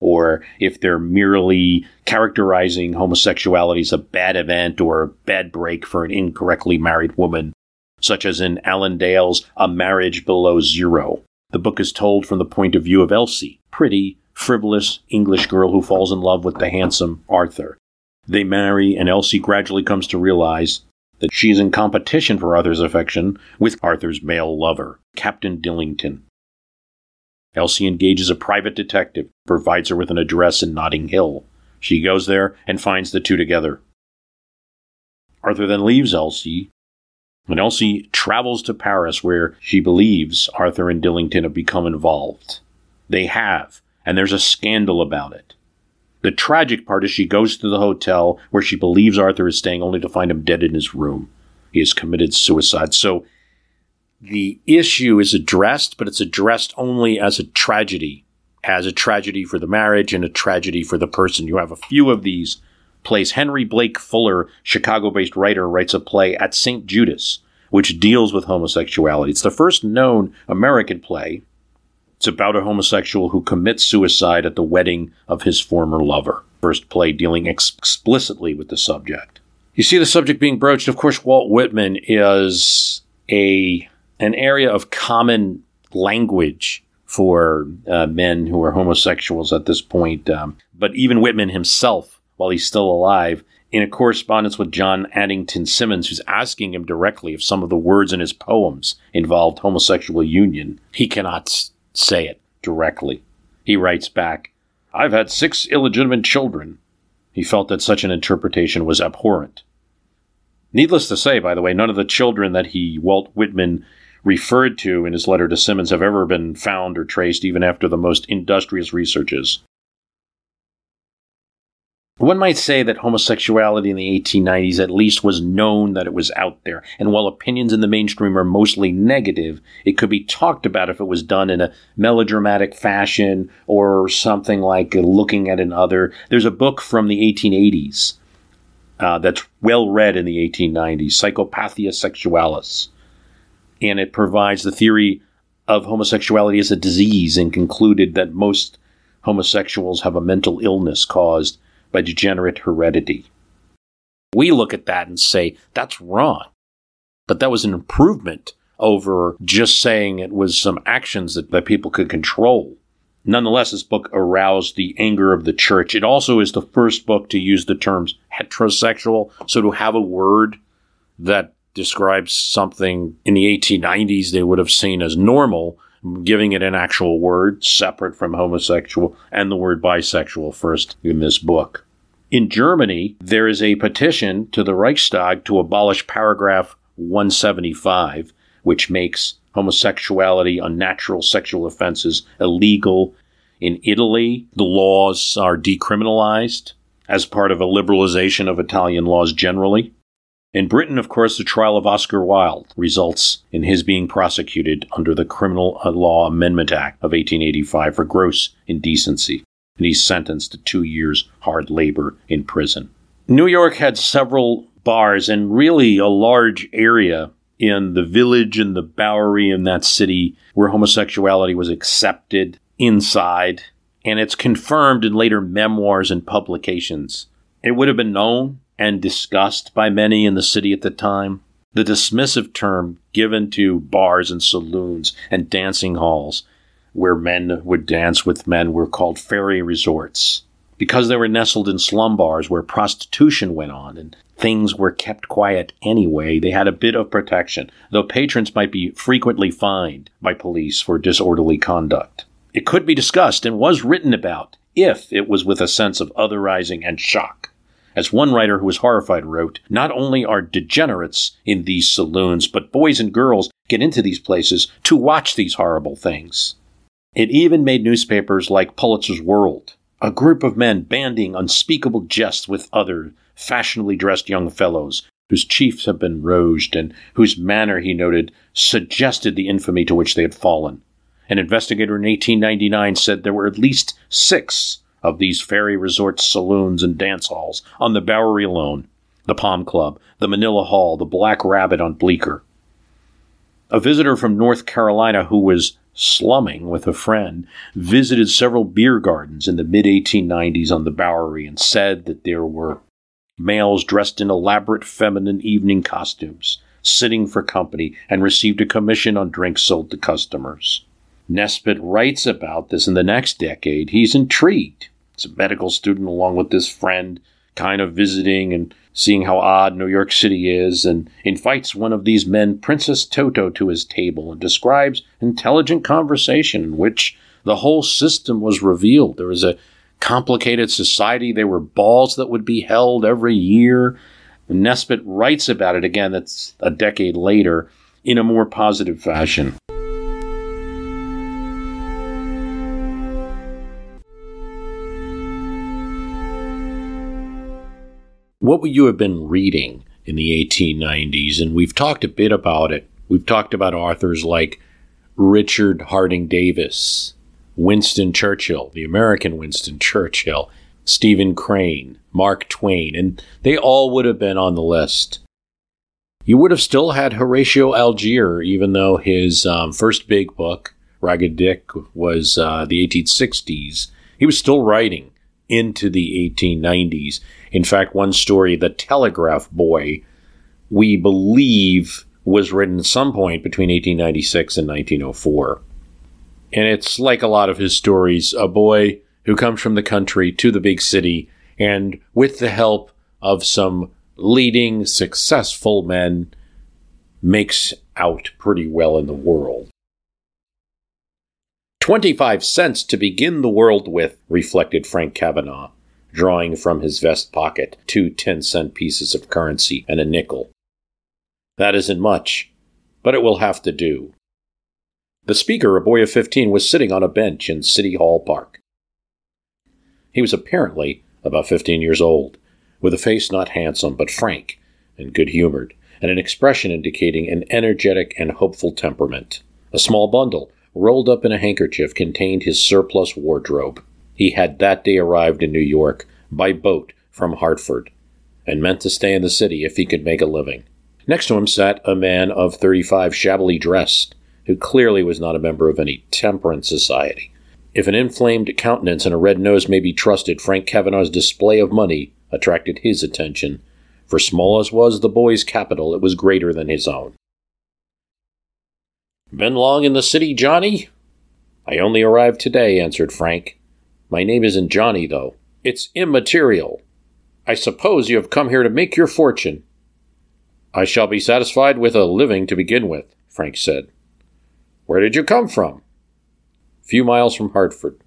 or if they're merely characterizing homosexuality as a bad event or a bad break for an incorrectly married woman, such as in Alan Dale's A Marriage Below Zero. The book is told from the point of view of Elsie, pretty, frivolous English girl who falls in love with the handsome Arthur. They marry, and Elsie gradually comes to realize that she is in competition for Arthur's affection with Arthur's male lover, Captain Dillington. Elsie engages a private detective, provides her with an address in Notting Hill. She goes there and finds the two together. Arthur then leaves Elsie, and Elsie travels to Paris, where she believes Arthur and Dillington have become involved. They have, and there's a scandal about it. The tragic part is she goes to the hotel where she believes Arthur is staying, only to find him dead in his room. He has committed suicide. So the issue is addressed, but it's addressed only as a tragedy, as a tragedy for the marriage and a tragedy for the person. You have a few of these plays. Henry Blake Fuller, Chicago-based writer, writes a play At Saint Judas, which deals with homosexuality. It's the first known American play. It's about a homosexual who commits suicide at the wedding of his former lover. First play dealing ex- explicitly with the subject. You see the subject being broached. Of course, Walt Whitman is a an area of common language for uh, men who are homosexuals at this point. Um, but even Whitman himself, while he's still alive, in a correspondence with John Addington Symonds, who's asking him directly if some of the words in his poems involved homosexual union, he cannot s- say it directly. He writes back, "I've had six illegitimate children." He felt that such an interpretation was abhorrent. Needless to say, by the way, none of the children that he, Walt Whitman, referred to in his letter to Symonds have ever been found or traced, even after the most industrious researches. One might say that homosexuality in the eighteen nineties at least was known that it was out there, and while opinions in the mainstream are mostly negative, it could be talked about if it was done in a melodramatic fashion or something like looking at another. There's a book from the eighteen eighties uh, that's well read in the eighteen nineties, Psychopathia Sexualis, and it provides the theory of homosexuality as a disease and concluded that most homosexuals have a mental illness caused by degenerate heredity. We look at that and say, that's wrong. But that was an improvement over just saying it was some actions that, that people could control. Nonetheless, this book aroused the anger of the church. It also is the first book to use the terms heterosexual. So to have a word that describes something in the eighteen nineties they would have seen as normal, giving it an actual word separate from homosexual, and the word bisexual first in this book. In Germany, there is a petition to the Reichstag to abolish paragraph one seventy-five, which makes homosexuality, unnatural sexual offenses, illegal. In Italy, the laws are decriminalized as part of a liberalization of Italian laws generally. In Britain, of course, the trial of Oscar Wilde results in his being prosecuted under the Criminal Law Amendment Act of eighteen eighty-five for gross indecency, and he's sentenced to two years hard labor in prison. New York had several bars and really a large area in the Village and the Bowery in that city where homosexuality was accepted inside, and it's confirmed in later memoirs and publications. It would have been known and discussed by many in the city at the time. The dismissive term given to bars and saloons and dancing halls where men would dance with men were called fairy resorts, because they were nestled in slum bars where prostitution went on and things were kept quiet anyway. They had a bit of protection, though patrons might be frequently fined by police for disorderly conduct. It could be discussed and was written about if it was with a sense of otherizing and shock. As one writer who was horrified wrote, "Not only are degenerates in these saloons, but boys and girls get into these places to watch these horrible things." It even made newspapers like Pulitzer's World, a group of men banding unspeakable jests with other fashionably dressed young fellows whose chiefs have been rouged and whose manner, he noted, suggested the infamy to which they had fallen. An investigator in eighteen ninety-nine said there were at least six of these fairy resort saloons and dance halls on the Bowery alone, the Palm Club, the Manila Hall, the Black Rabbit on Bleecker. A visitor from North Carolina who was slumming with a friend, visited several beer gardens in the mid eighteen nineties on the Bowery and said that there were males dressed in elaborate feminine evening costumes, sitting for company, and received a commission on drinks sold to customers. Nesbitt writes about this in the next decade. He's intrigued. He's a medical student along with this friend, kind of visiting and seeing how odd New York City is, and invites one of these men, Princess Toto, to his table and describes intelligent conversation in which the whole system was revealed. There was a complicated society. There were balls that would be held every year. Nesbitt writes about it again, that's a decade later, in a more positive fashion. What would you have been reading in the eighteen nineties? And we've talked a bit about it. We've talked about authors like Richard Harding Davis, Winston Churchill, the American Winston Churchill, Stephen Crane, Mark Twain, and they all would have been on the list. You would have still had Horatio Algier, even though his um, first big book, Ragged Dick, was uh, the eighteen sixties. He was still writing into the eighteen nineties. In fact, one story, The Telegraph Boy, we believe was written at some point between eighteen ninety-six and nineteen oh four. And it's like a lot of his stories, a boy who comes from the country to the big city, and with the help of some leading, successful men, makes out pretty well in the world. Twenty-five cents to begin the world with, reflected Frank Kavanaugh, drawing from his vest pocket two ten-cent pieces of currency and a nickel. That isn't much, but it will have to do. The speaker, a boy of fifteen, was sitting on a bench in City Hall Park. He was apparently about fifteen years old, with a face not handsome but frank and good-humored, and an expression indicating an energetic and hopeful temperament. A small bundle, rolled up in a handkerchief, contained his surplus wardrobe. He had that day arrived in New York by boat from Hartford, and meant to stay in the city if he could make a living. Next to him sat a man of thirty-five, shabbily dressed, who clearly was not a member of any temperance society. If an inflamed countenance and a red nose may be trusted, Frank Kavanaugh's display of money attracted his attention. For small as was the boy's capital, it was greater than his own. "Been long in the city, Johnny?" "I only arrived today," answered Frank. "My name isn't Johnny, though." "It's immaterial. I suppose you have come here to make your fortune." "I shall be satisfied with a living to begin with," Frank said. "Where did you come from?" "A few miles from Hartford."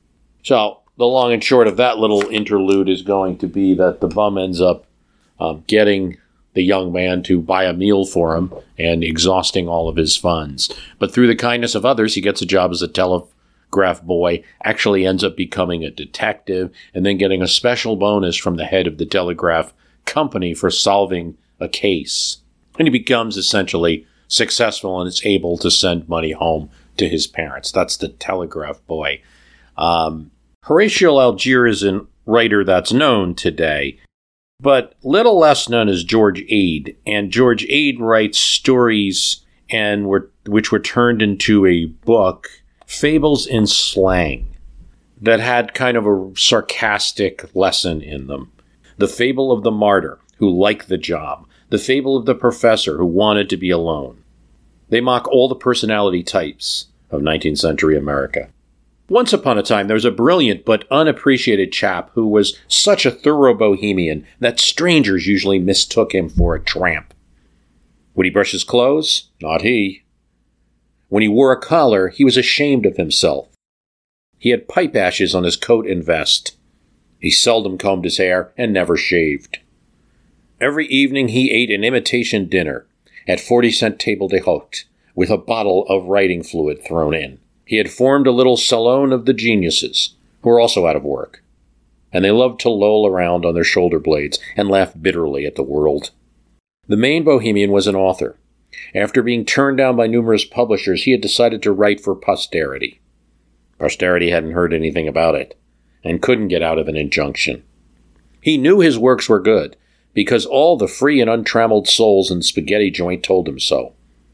So, the long and short of that little interlude is going to be that the bum ends up um, getting the young man to buy a meal for him and exhausting all of his funds. But through the kindness of others, he gets a job as a telegraph boy, actually ends up becoming a detective, and then getting a special bonus from the head of the telegraph company for solving a case. And he becomes essentially successful and is able to send money home to his parents. That's the telegraph boy. Um, Horatio Algier is a writer that's known today, but little less known is George Ade. And George Ade writes stories and were which were turned into a book, Fables in Slang, that had kind of a sarcastic lesson in them. The Fable of the Martyr, who liked the job. The Fable of the Professor, who wanted to be alone. They mock all the personality types of nineteenth century America. Once upon a time, there was a brilliant but unappreciated chap who was such a thorough bohemian that strangers usually mistook him for a tramp. Would he brush his clothes? Not he. When he wore a collar, he was ashamed of himself. He had pipe ashes on his coat and vest. He seldom combed his hair and never shaved. Every evening he ate an imitation dinner at forty-cent table d'hôte with a bottle of writing fluid thrown in. He had formed a little salon of the geniuses, who were also out of work, and they loved to loll around on their shoulder blades and laugh bitterly at the world. The main bohemian was an author. After being turned down by numerous publishers, he had decided to write for posterity. Posterity hadn't heard anything about it, and couldn't get out of an injunction. He knew his works were good, because all the free and untrammeled souls in Spaghetti Joint told him so.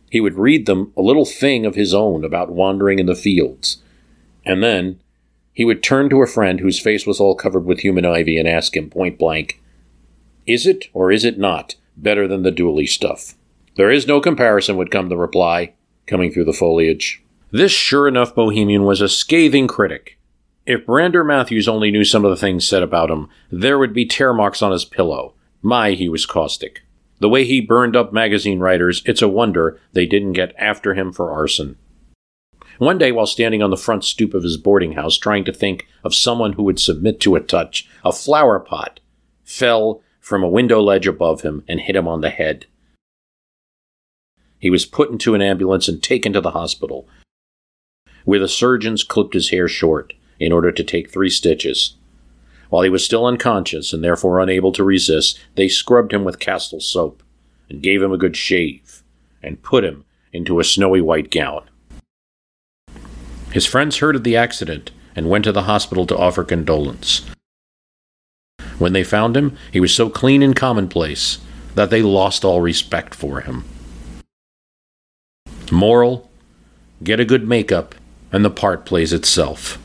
He would read them a little thing of his own about wandering in the fields. And then he would turn to a friend whose face was all covered with human ivy and ask him point blank, "Is it or is it not better than the Dooley stuff?" "There is no comparison," would come the reply, coming through the foliage. This sure enough bohemian was a scathing critic. If Brander Matthews only knew some of the things said about him, there would be tear marks on his pillow. My, he was caustic. The way he burned up magazine writers, it's a wonder they didn't get after him for arson. One day, while standing on the front stoop of his boarding house trying to think of someone who would submit to a touch, a flower pot fell from a window ledge above him and hit him on the head. He was put into an ambulance and taken to the hospital, where the surgeons clipped his hair short in order to take three stitches. While he was still unconscious and therefore unable to resist, they scrubbed him with Castile soap and gave him a good shave and put him into a snowy white gown. His friends heard of the accident and went to the hospital to offer condolence. When they found him, he was so clean and commonplace that they lost all respect for him. Moral: get a good makeup and the part plays itself.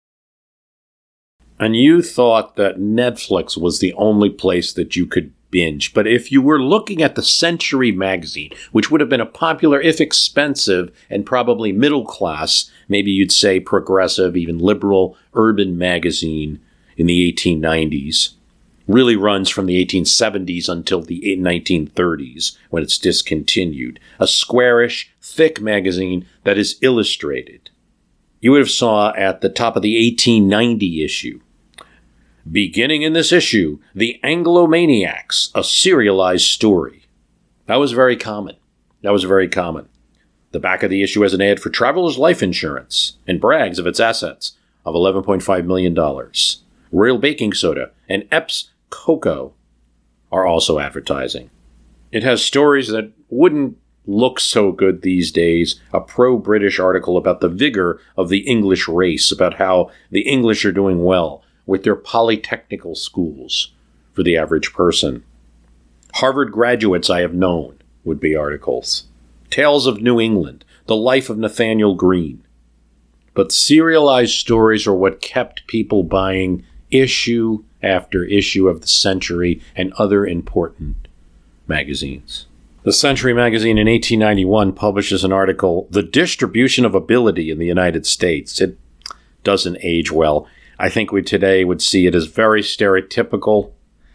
And you thought that Netflix was the only place that you could binge. But if you were looking at the Century magazine, which would have been a popular, if expensive, and probably middle class, maybe you'd say progressive, even liberal, urban magazine in the eighteen nineties, really runs from the eighteen seventies until the nineteen thirties, when it's discontinued. A squarish, thick magazine that is illustrated. You would have saw at the top of the eighteen ninety issue, "Beginning in this issue, The Anglomaniacs, a serialized story." That was very common. That was very common. The back of the issue has an ad for Travelers Life Insurance and brags of its assets of eleven point five million dollars. Royal Baking Soda and Epps Cocoa are also advertising. It has stories that wouldn't look so good these days. A pro-British article about the vigor of the English race, about how the English are doing well with their polytechnical schools for the average person. Harvard graduates I have known would be articles. Tales of New England, the life of Nathaniel Greene. But serialized stories are what kept people buying issue after issue of the Century and other important magazines. The Century magazine in eighteen ninety-one publishes an article, "The Distribution of Ability in the United States." It doesn't age well. I think we today would see it as very stereotypical.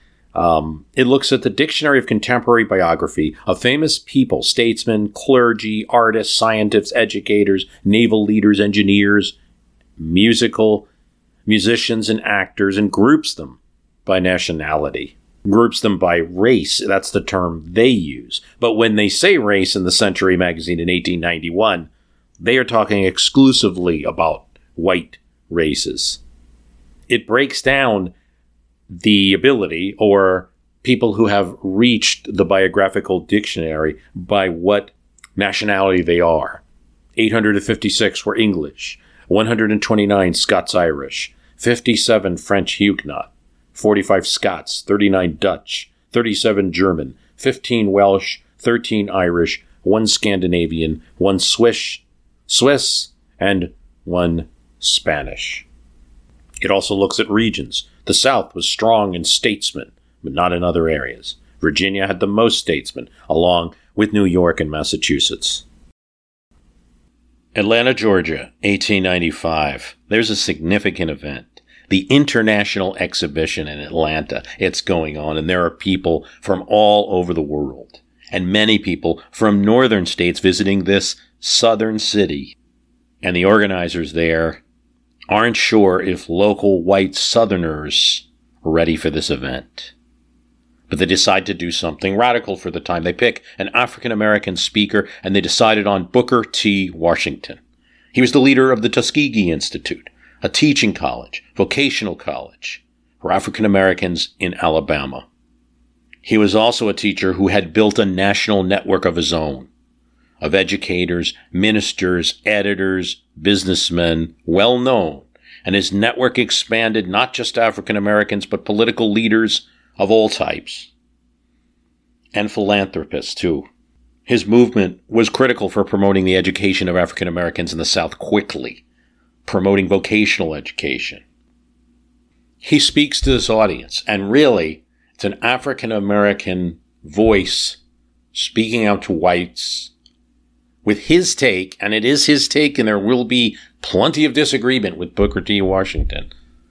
Um, it looks at the dictionary of contemporary biography of famous people, statesmen, clergy, artists, scientists, educators, naval leaders, engineers, musical musicians, and actors, and groups them by nationality. Groups them by race. That's the term they use. But when they say race in the Century magazine in eighteen ninety-one, they are talking exclusively about white races. It breaks down the ability, or people who have reached the biographical dictionary, by what nationality they are. eight hundred fifty-six were English, one hundred twenty-nine Scots-Irish, fifty-seven French Huguenot, forty-five Scots, thirty-nine Dutch, thirty-seven German, fifteen Welsh, thirteen Irish, one Scandinavian, one Swiss, Swiss, and one Spanish. It also looks at regions. The South was strong in statesmen, but not in other areas. Virginia had the most statesmen, along with New York and Massachusetts. Atlanta, Georgia, eighteen ninety-five. There's a significant event. The International Exhibition in Atlanta. It's going on, and there are people from all over the world, and many people from northern states visiting this southern city. And the organizers there aren't sure if local white Southerners are ready for this event. But they decide to do something radical for the time. They pick an African-American speaker, and they decided on Booker T. Washington. He was the leader of the Tuskegee Institute, a teaching college, vocational college for African Americans in Alabama. He was also a teacher who had built a national network of his own, of educators, ministers, editors, businessmen, well known, and his network expanded not just to African Americans, but political leaders of all types, and philanthropists too. His movement was critical for promoting the education of African Americans in the South quickly, promoting vocational education. He speaks to this audience, and really, it's an African American voice speaking out to whites with his take, and it is his take, and there will be plenty of disagreement with Booker T. Washington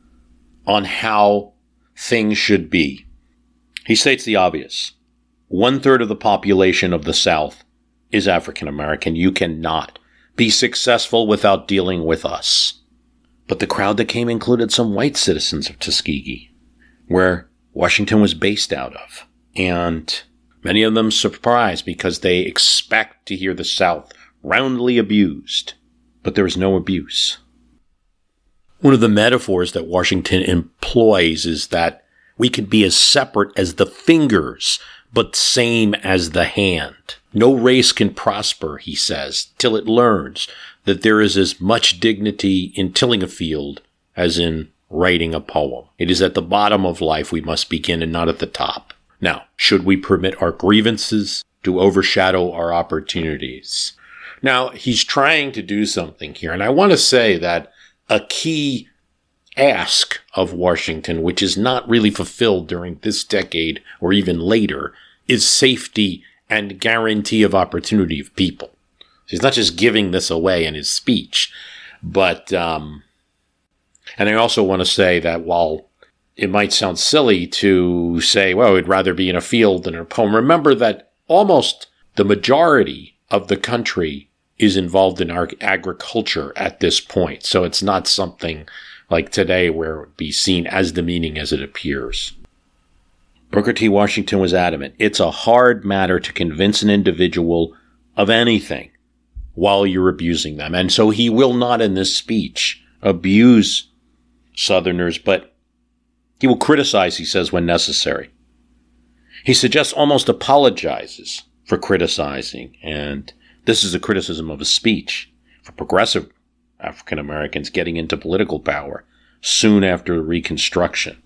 on how things should be. He states the obvious. One third of the population of the South is African American. You cannot be successful without dealing with us. But the crowd that came included some white citizens of Tuskegee, where Washington was based out of. And many of them surprised because they expect to hear the South roundly abused. But there was no abuse. One of the metaphors that Washington employs is that we can be as separate as the fingers, but same as the hand. No race can prosper, he says, till it learns that there is as much dignity in tilling a field as in writing a poem. It is at the bottom of life we must begin and not at the top. Now, should we permit our grievances to overshadow our opportunities? Now, he's trying to do something here, and I want to say that a key ask of Washington, which is not really fulfilled during this decade or even later, is safety and guarantee of opportunity of people. He's not just giving this away in his speech, but, um, and I also want to say that while it might sound silly to say, well, it'd rather be in a field than in a poem, remember that almost the majority of the country is involved in agriculture at this point. So it's not something like today where it would be seen as demeaning as it appears. Booker T. Washington was adamant. It's a hard matter to convince an individual of anything while you're abusing them. And so he will not in this speech abuse Southerners, but he will criticize, he says, when necessary. He suggests almost apologizes for criticizing, and this is a criticism of his speech for progressive African Americans getting into political power soon after Reconstruction.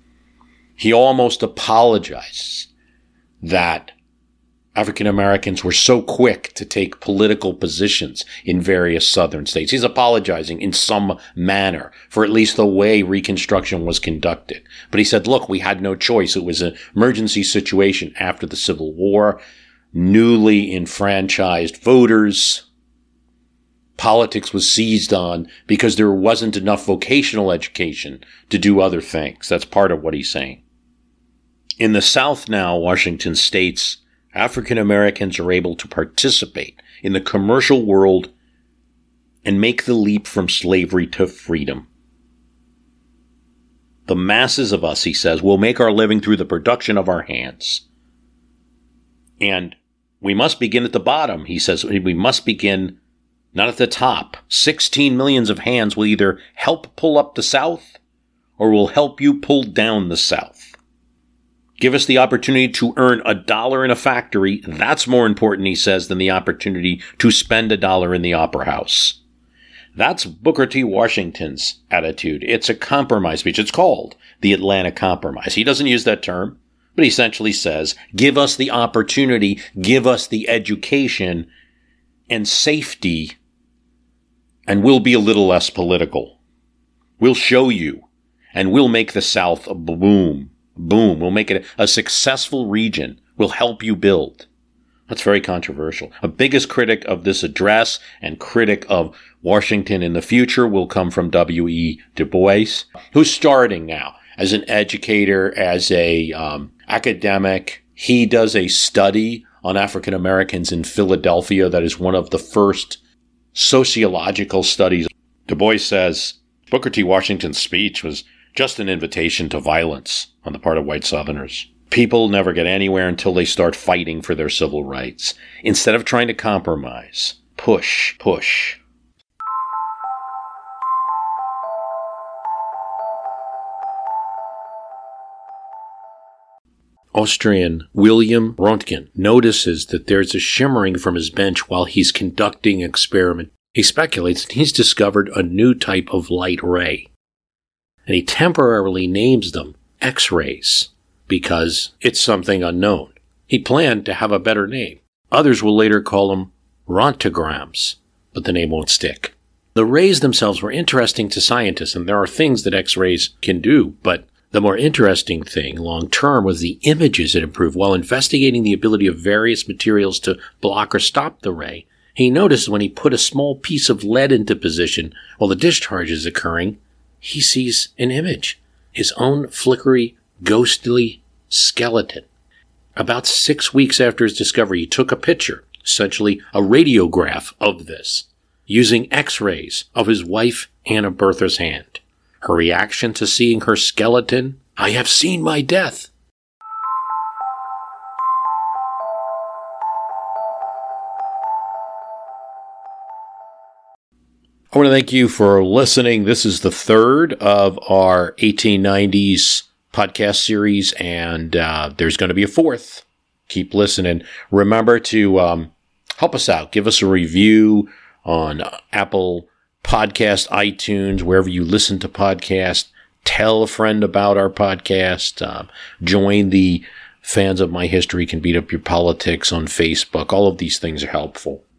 He almost apologizes that African Americans were so quick to take political positions in various southern states. He's apologizing in some manner for at least the way Reconstruction was conducted. But he said, look, we had no choice. It was an emergency situation after the Civil War, newly enfranchised voters. Politics was seized on because there wasn't enough vocational education to do other things. That's part of what he's saying. In the South now, Washington states, African Americans are able to participate in the commercial world and make the leap from slavery to freedom. The masses of us, he says, will make our living through the production of our hands. And we must begin at the bottom, he says. We must begin not at the top. sixteen millions of hands will either help pull up the South or will help you pull down the South. Give us the opportunity to earn a dollar in a factory. That's more important, he says, than the opportunity to spend a dollar in the opera house. That's Booker T. Washington's attitude. It's a compromise speech. It's called the Atlanta Compromise. He doesn't use that term, but he essentially says, give us the opportunity, give us the education and safety, and we'll be a little less political. We'll show you, and we'll make the South a boom. Boom. We'll make it a successful region. We'll help you build. That's very controversial. A biggest critic of this address and critic of Washington in the future will come from W E Du Bois, who's starting now as an educator, as a um, academic. He does a study on African Americans in Philadelphia that is one of the first sociological studies. Du Bois says Booker T. Washington's speech was just an invitation to violence on the part of white Southerners. People never get anywhere until they start fighting for their civil rights. Instead of trying to compromise, push, push. Austrian William Röntgen notices that there's a shimmering from his bench while he's conducting experiment. He speculates that he's discovered a new type of light ray. And he temporarily names them X-rays because it's something unknown. He planned to have a better name, Others will later call them rontograms, but the name won't stick. The rays themselves were interesting to scientists, and there are things that X-rays can do, but the more interesting thing long-term was the images it improved. While investigating the ability of various materials to block or stop the ray, he noticed when he put a small piece of lead into position while the discharge is occurring, he sees an image, his own flickery, ghostly skeleton. About six weeks after his discovery, he took a picture, essentially a radiograph of this, using X-rays of his wife Anna Bertha's hand. Her reaction to seeing her skeleton, "I have seen my death." I want to thank you for listening. This is the third of our eighteen nineties podcast series, and uh, there's going to be a fourth. Keep listening. Remember to um, help us out. Give us a review on Apple Podcast, iTunes, wherever you listen to podcasts. Tell a friend about our podcast. Um, join the Fans of My History Can Beat Up Your Politics on Facebook. All of these things are helpful.